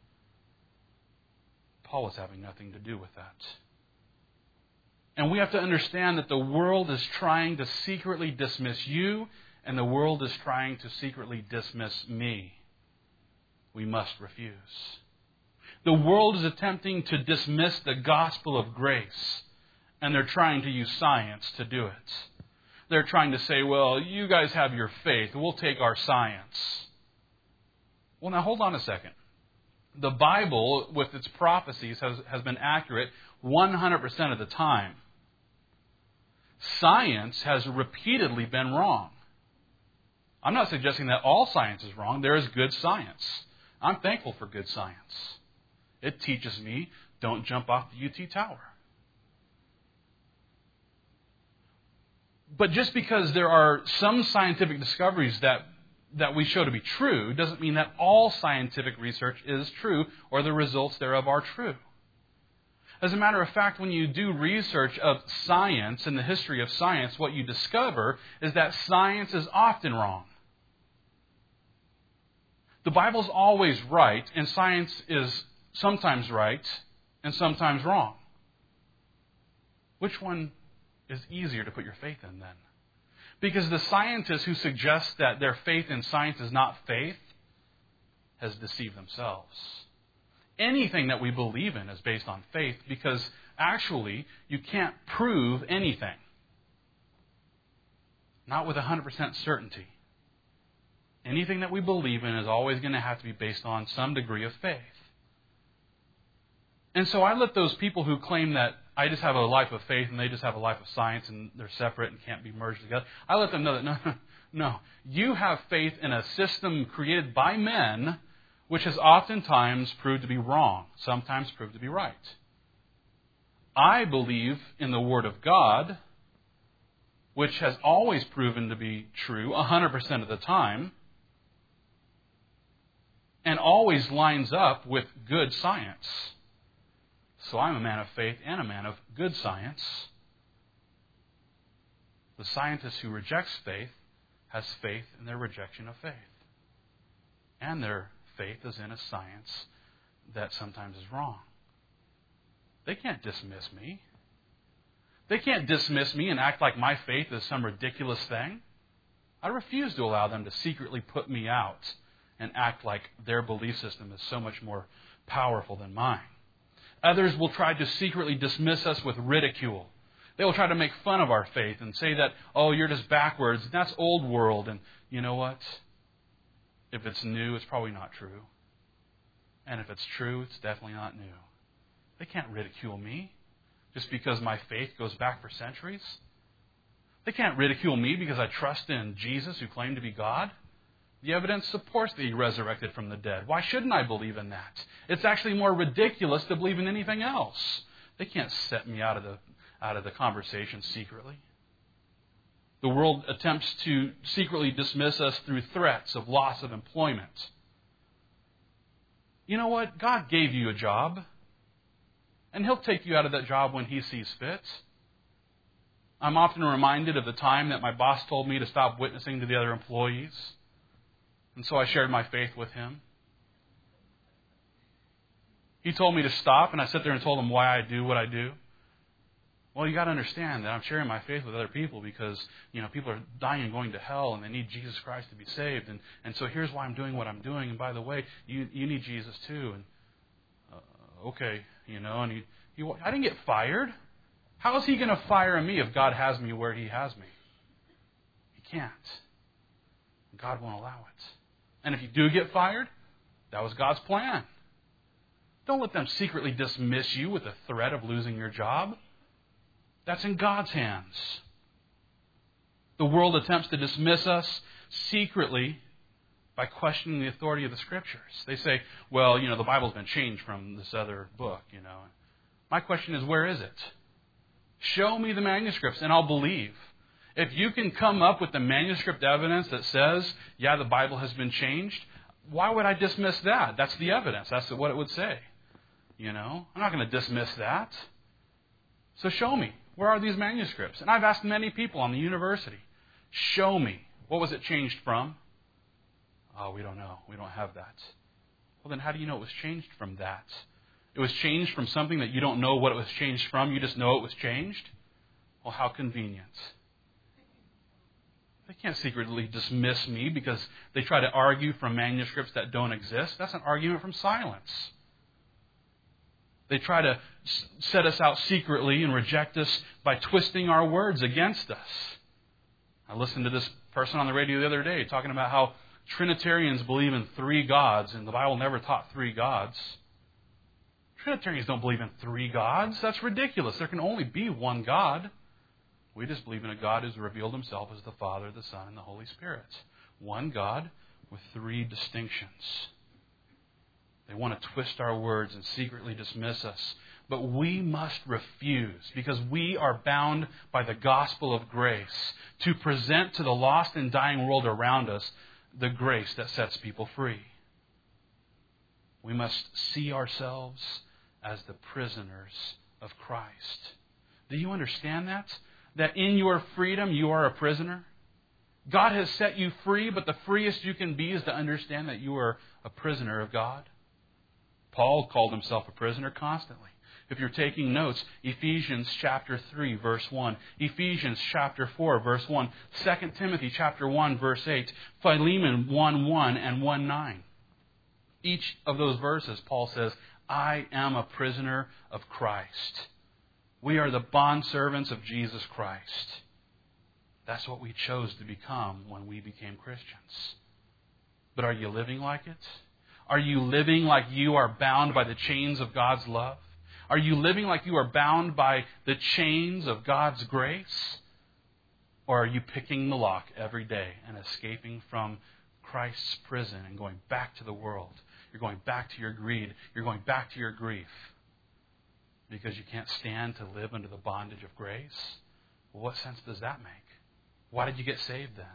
A: Paul was having nothing to do with that. And we have to understand that the world is trying to secretly dismiss you, and the world is trying to secretly dismiss me. We must refuse. The world is attempting to dismiss the gospel of grace, and they're trying to use science to do it. They're trying to say, well, you guys have your faith, we'll take our science. Well, now hold on a second. The Bible, with its prophecies, has been accurate 100% of the time. Science has repeatedly been wrong. I'm not suggesting that all science is wrong. There is good science. I'm thankful for good science. It teaches me, don't jump off the UT Tower. But just because there are some scientific discoveries that we show to be true doesn't mean that all scientific research is true or the results thereof are true. As a matter of fact, when you do research of science and the history of science, what you discover is that science is often wrong. The Bible's always right, and science is sometimes right and sometimes wrong. Which one is easier to put your faith in then? Because the scientist who suggests that their faith in science is not faith has deceived themselves. Anything that we believe in is based on faith because actually you can't prove anything. Not with 100% certainty. Anything that we believe in is always going to have to be based on some degree of faith. And so I let those people who claim that I just have a life of faith and they just have a life of science and they're separate and can't be merged together, I let them know that no. You have faith in a system created by men which has oftentimes proved to be wrong, sometimes proved to be right. I believe in the Word of God, which has always proven to be true 100% of the time, and always lines up with good science. So I'm a man of faith and a man of good science. The scientist who rejects faith has faith in their rejection of faith. And their faith is in a science that sometimes is wrong. They can't dismiss me. They can't dismiss me and act like my faith is some ridiculous thing. I refuse to allow them to secretly put me out and act like their belief system is so much more powerful than mine. Others will try to secretly dismiss us with ridicule. They will try to make fun of our faith and say that, oh, you're just backwards. That's old world. And you know what? If it's new, it's probably not true. And if it's true, it's definitely not new. They can't ridicule me just because my faith goes back for centuries. They can't ridicule me because I trust in Jesus who claimed to be God. The evidence supports that He resurrected from the dead. Why shouldn't I believe in that? It's actually more ridiculous to believe in anything else. They can't set me out of the conversation secretly. The world attempts to secretly dismiss us through threats of loss of employment. You know what? God gave you a job, and He'll take you out of that job when He sees fit. I'm often reminded of the time that my boss told me to stop witnessing to the other employees. And so I shared my faith with him. He told me to stop, and I sat there and told him why I do what I do. Well, you got to understand that I'm sharing my faith with other people because, people are dying and going to hell, and they need Jesus Christ to be saved. And so here's why I'm doing what I'm doing. And by the way, you need Jesus too. And okay, and I didn't get fired. How is he going to fire me if God has me where he has me? He can't. God won't allow it. And if you do get fired, that was God's plan. Don't let them secretly dismiss you with the threat of losing your job. That's in God's hands. The world attempts to dismiss us secretly by questioning the authority of the Scriptures. They say, well, the Bible's been changed from this other book, My question is, where is it? Show me the manuscripts and I'll believe. If you can come up with the manuscript evidence that says, yeah, the Bible has been changed, why would I dismiss that? That's the evidence. That's what it would say. I'm not going to dismiss that. So show me. Where are these manuscripts? And I've asked many people on the university, show me. What was it changed from? Oh, we don't know. We don't have that. Well, then how do you know it was changed from that? It was changed from something that you don't know what it was changed from. You just know it was changed? Well, how convenient. They can't secretly dismiss me because they try to argue from manuscripts that don't exist. That's an argument from silence. They try to set us out secretly and reject us by twisting our words against us. I listened to this person on the radio the other day talking about how Trinitarians believe in three gods, and the Bible never taught three gods. Trinitarians don't believe in three gods. That's ridiculous. There can only be one God. We just believe in a God who's revealed himself as the Father, the Son, and the Holy Spirit. One God with three distinctions. They want to twist our words and secretly dismiss us. But we must refuse, because we are bound by the gospel of grace to present to the lost and dying world around us the grace that sets people free. We must see ourselves as the prisoners of Christ. Do you understand that? That in your freedom you are a prisoner? God has set you free, but the freest you can be is to understand that you are a prisoner of God. Paul called himself a prisoner constantly. If you're taking notes, Ephesians chapter 3, verse 1. Ephesians chapter 4, verse 1. 2 Timothy chapter 1, verse 8. Philemon 1:1 and 1:9. Each of those verses, Paul says, I am a prisoner of Christ. We are the bondservants of Jesus Christ. That's what we chose to become when we became Christians. But are you living like it? Are you living like you are bound by the chains of God's love? Are you living like you are bound by the chains of God's grace? Or are you picking the lock every day and escaping from Christ's prison and going back to the world? You're going back to your greed. You're going back to your grief because you can't stand to live under the bondage of grace? Well, what sense does that make? Why did you get saved then?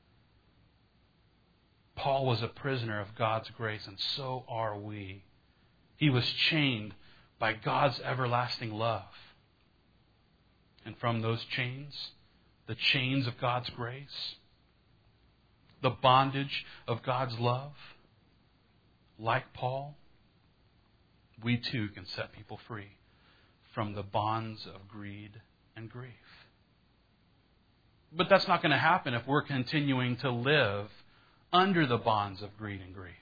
A: Paul was a prisoner of God's grace, and so are we. He was chained by God's everlasting love. And from those chains, the chains of God's grace, the bondage of God's love, like Paul, we too can set people free from the bonds of greed and grief. But that's not going to happen if we're continuing to live under the bonds of greed and grief.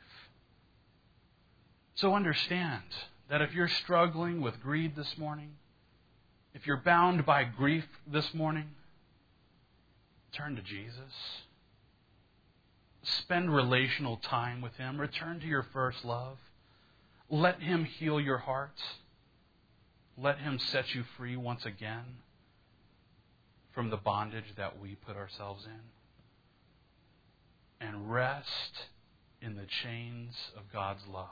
A: So understand that if you're struggling with greed this morning, if you're bound by grief this morning, turn to Jesus. Spend relational time with Him. Return to your first love. Let Him heal your heart. Let Him set you free once again from the bondage that we put ourselves in. And rest in the chains of God's love.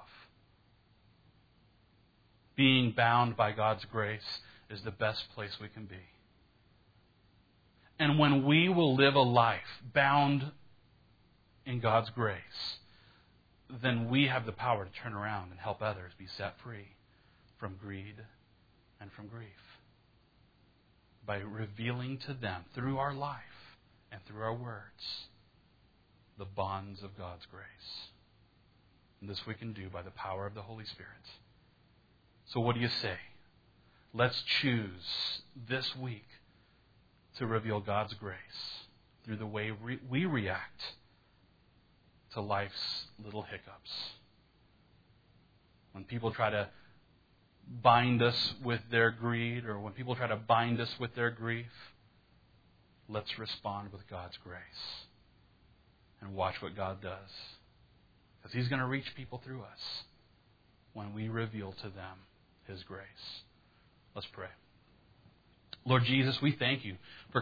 A: Being bound by God's grace is the best place we can be. And when we will live a life bound in God's grace, then we have the power to turn around and help others be set free from greed and from grief. By revealing to them through our life and through our words the bonds of God's grace. And this we can do by the power of the Holy Spirit. So what do you say? Let's choose this week to reveal God's grace through the way we react to life's little hiccups. When people try to bind us with their greed, or when people try to bind us with their grief, let's respond with God's grace and watch what God does. Because He's going to reach people through us when we reveal to them His grace. Let's pray. Lord Jesus, we thank You for